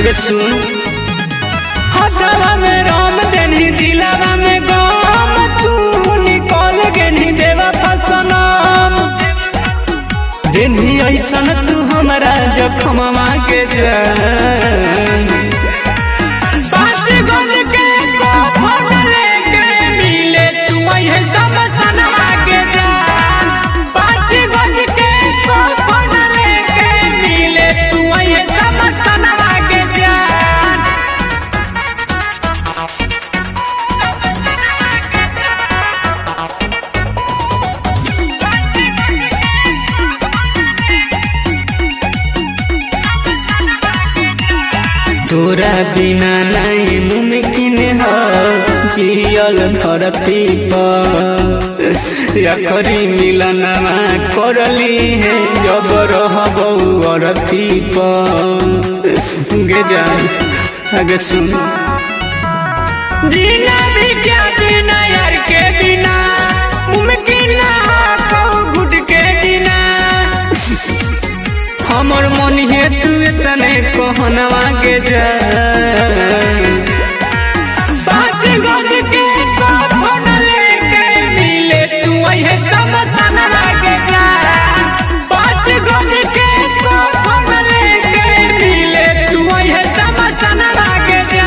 अगे सुन हथवा में राम देनी दिलावा में गम तू निकल गेनी देवा फसनम देनी ऐसन तू हमारा जखमवा के जान पाँच गज के कफन लेके मिले तू है सब सनवा के जान पाँच गज के कफन लेके मिले तू है सब सनवा के जान तोरा बिना नहीं मुमकिन है जियल धरती पर करी मिलनवा करली है जब रहबो अरथी पर गे जान आगे सुन जीना भी क्या जीना यार के बिना मुमकिन ना को घुट के जीना हमर मन है तू तने कहनवा के जा पाँच गज के कफन लेके मिले तू है सब सनवा के जा पाँच गज के कफन लेके मिले तू है सब सनवा के जा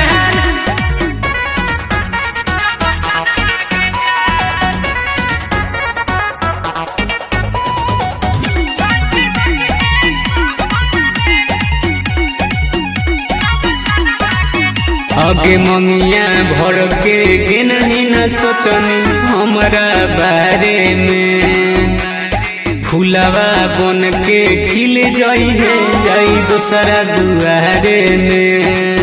आगे मंगिया भर के नहीं न सोचनी हमारा बारे में फूलवा बन के खिल जाई है जाई दूसरा दुआरे में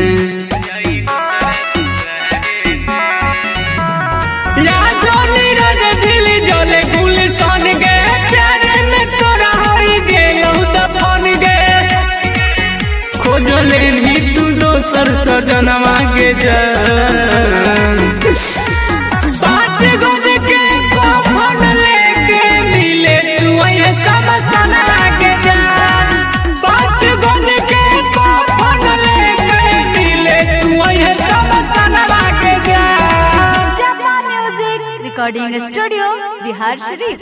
यादों नीरज दिल जले गुलशन गे प्यारे में तोरा होई गेलौ दफन गे खोजले भी तू दोसर सजनवा के जान पाँच गज के कफन लेके मिले तू है सब सनवा के जान पाँच गज के कफन लेके मिले तू है सब सनवा के जान music recording studio Bihar Sharif.